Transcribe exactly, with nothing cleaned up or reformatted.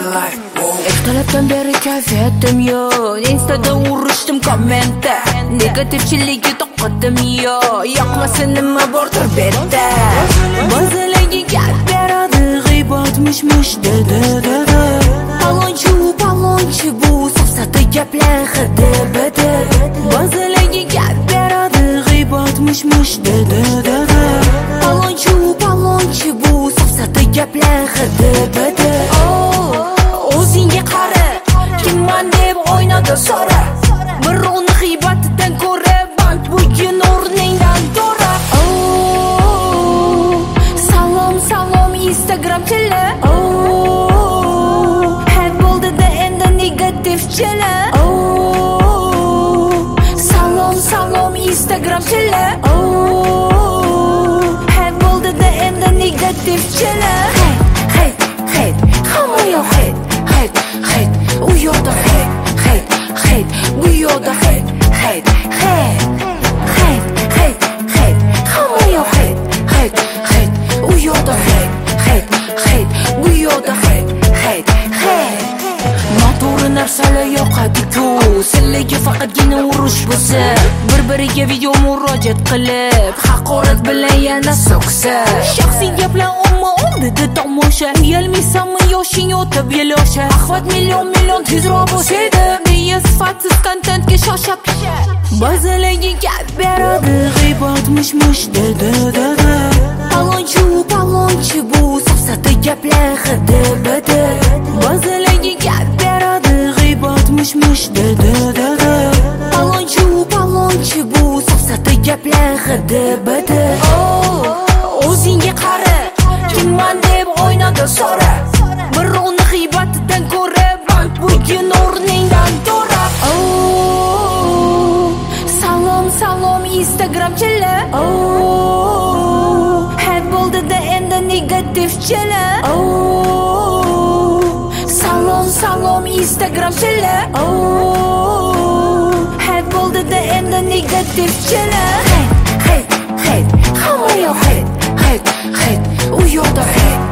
life. Ertalabdan beri kayfiyatim yo'q, Instada urishdim kommentda, negativchilikka to'qadim yo'q, yoqmasa nima bordir betda. Ba'zilarga gap beradi, g'iybat mish-mish dedi dedi. Palonchi u palonchi bu safsata gaplar hidi bidi. Ba'zilarga gap beradi, g'iybat mish-mish dedi dedi. Palonchi u palonchi bu safsata gaplar hidi bidi. O'zingga qara, kimman deb o'ynadi so'ra. Birovni g'iybatdan ko'ra, band bugun o'rningdan to'ra. Salom salom Instagramchilar. Hal bo'ldida endi negativchilar. Salom salom Instagramchilar. Hal bo'ldida endi negativchilar. Hey hey, hamma yo'q hey. Hate, hate, u yoqda hate, hate, hate, bu yoqda hate, hate, hate, hate, hate, hate, hamma yoq hate, hate, hate, u yoqda hate, hate, hate, bu yoqda hate, hate, hate. Noto'g'ri narsalar yoqadi-ku, sizlarga faqatgina urush bo'lsa, bir-biriga video murojaat qilib, haqorat bilan yana so'ksa. Shaxsiy gaplar omma oldida tomosha, uyalmaysanmi yoshing o'tib yilosha. Axvat million million tezroq bo'lsaydi, miya sifatsiz kontentga shosha pisha. Ba'zilarga gap beradi, g'iybat mish-mish dedi dedi. Palonchi u palonchi bu safsata gaplar hidi bidi. Ba'zilarga gap beradi, g'iybat mish-mish dedi dedi. Palonchi u palonchi bu safsata gaplar hidi bidi. O'zingga qara, kimman deb o'ynadi so'ra. Birovni g'iybatdan ko'ra, band bugun o'rningdan to'ra. Salom salom Instagramchilar. Hal bo'ldida endi negativchilar. Salom salom Instagramchilar. Hal bo'ldida endi negativchilar. Hey hey, hamma yo'q hate, hate, hate, u yoqda hate.